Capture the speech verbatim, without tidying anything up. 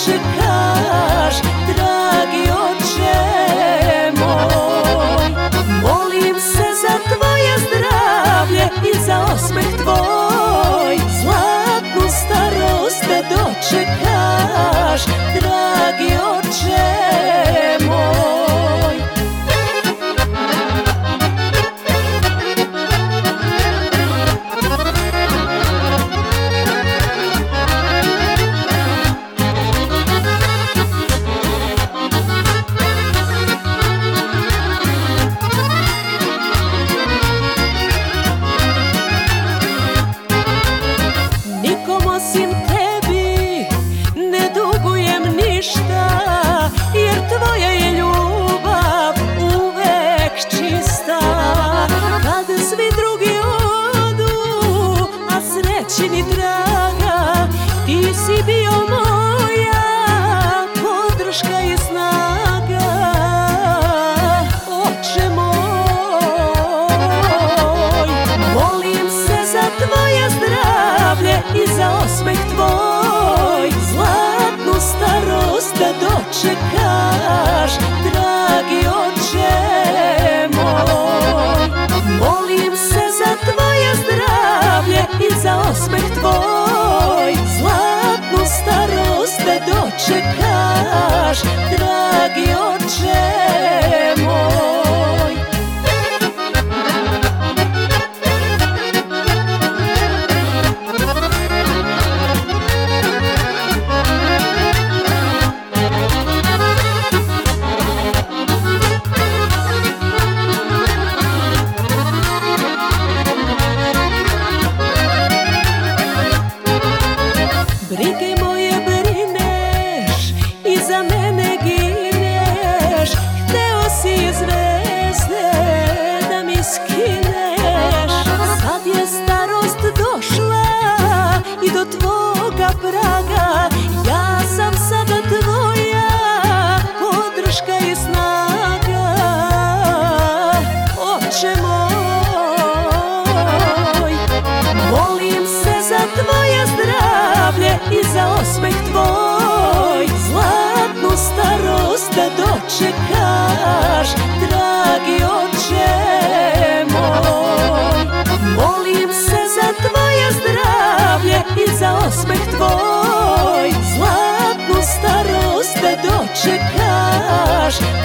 dočekaš, dragi oče moj. Molim se za tvoje zdravlje i za osmeh tvoj, zlatnu starost da dočekaš, dragi oče moj. Osim tebi ne dugujem ništa, jer tvoja je ljubav uvek čista. Kad svi drugi odu, a sreći ni traga, ti si bio moja podrška i snaga. Oče moj, molim se za tvoje zdravlje i za osmeh tvoj, zlatnu starost da dočekaš, dragi oče moj. Molim se za tvoje zdravlje i za osmeh tvoj, zlatnu starost da dočekaš, dragi oče moj. Brige moje brineš i za mene gineš, hteo si zvezde da mi skineš. Sad je starost došla i do tvoga praga, ja sam sada tvoja podrška i snaga. Oče moj, molim se za tvoje zdravlje i za osmeh tvoj, zlatnu starost da dočekaš, dragi oče moj. Molim se za tvoje zdravlje i za osmeh tvoj, zlatnu starost da dočekaš,